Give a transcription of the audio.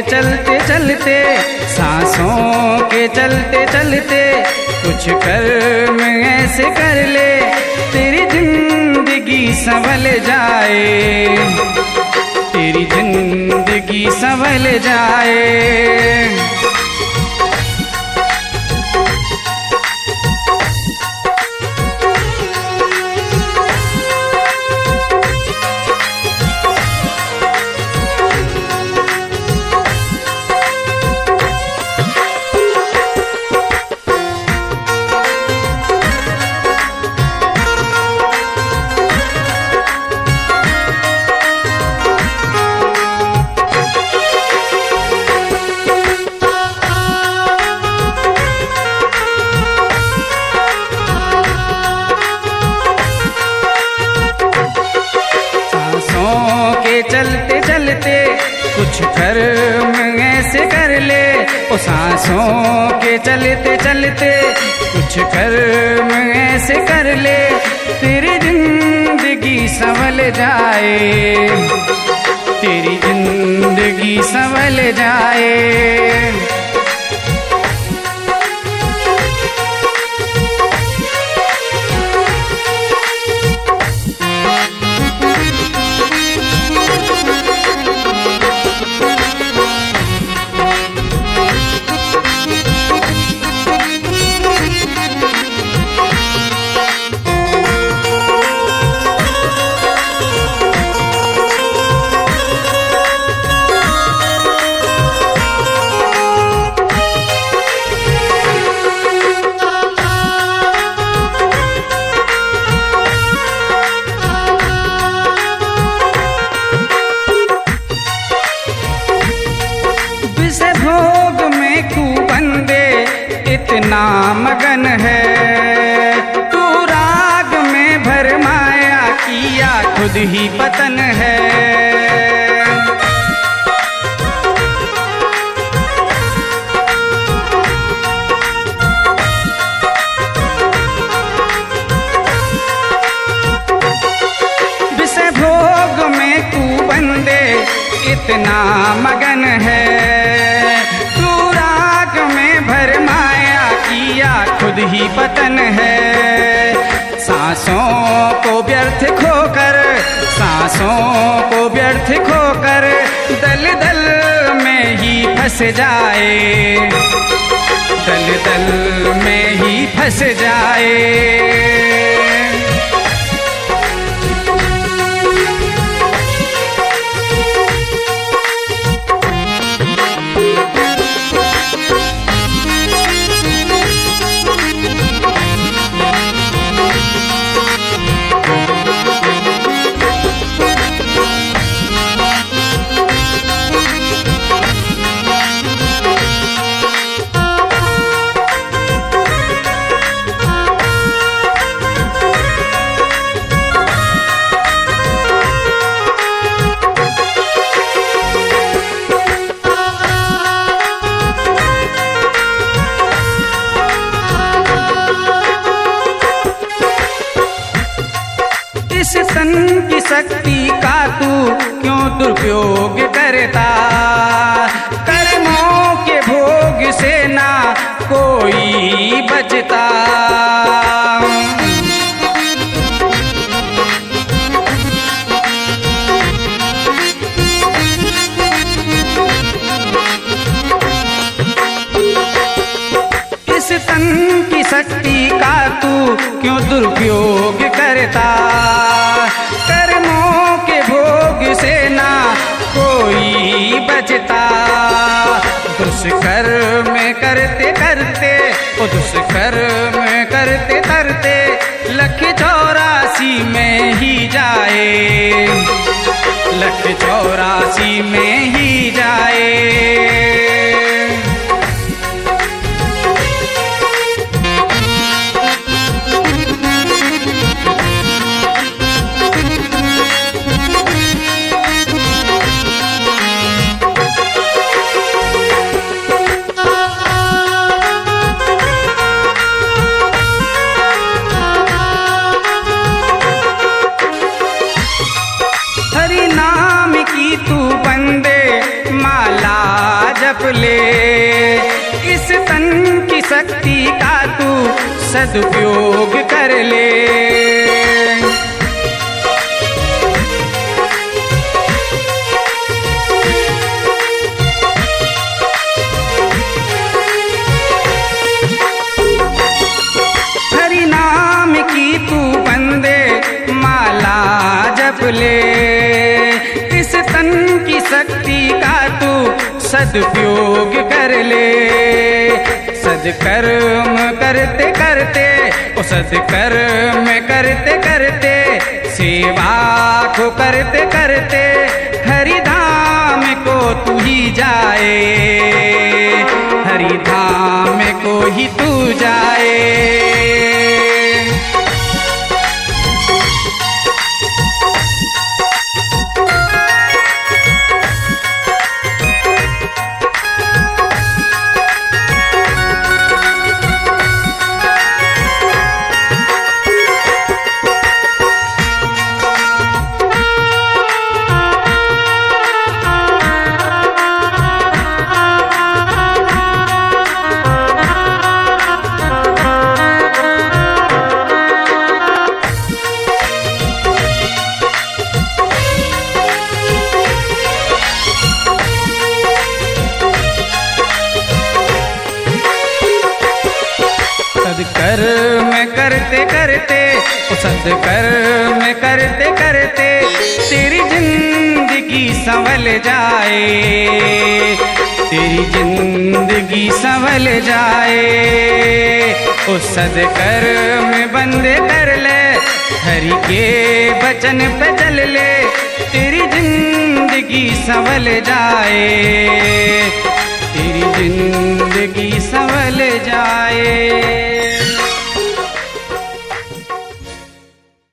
चलते चलते, सांसों के चलते चलते, कुछ कर्म ऐसे कर ले तेरी जिंदगी संभल जाए, तेरी जिंदगी संभल जाए। चलते चलते कुछ कर्म ऐसे कर ले, ओ सांसों के चलते चलते कुछ कर्म ऐसे कर ले तेरी जिंदगी संभल जाए, तेरी जिंदगी संभल जाए। भोग में तू बंदे इतना मगन है, तू राग में भरमाया किया खुद ही पतन है। विषय भोग में तू बंदे इतना मगन है, खुद ही पतन है। सांसों को व्यर्थ खोकर, सांसों को व्यर्थ खोकर दल दल में ही फंस जाए, दल दल में ही फंस जाए। इस तन की शक्ति का तू क्यों दुरुपयोग करता, कर्मों के भोग से ना कोई बचता। इस तन की शक्ति का तू क्यों दुरुपयोग करता, कर्मों के भोग से ना कोई बचता। दुष्कर्म करते करते, ओ दुष्कर्म करते करते 184 में ही जाए, 184 में ही जाए। हरि नाम की तू बंदे माला सदुपयोग कर ले। हरि नाम की तू बंदे माला जप ले, इस तन की शक्ति का तू सदुपयोग कर ले। सदकर्म करते करते ओ सदकर्म करते करते, सेवा को करते करते हरि धाम को तू ही जाए, हरि धाम को ही तू जाए। सदकर्म करते करते ओ सदकर्म करते करते तेरी जिंदगी संभल जाए, तेरी जिंदगी संभल जाए। ओ सदकर्म बंदे कर ले, हरि के वचन पे चल ले, तेरी जिंदगी संभल जाए।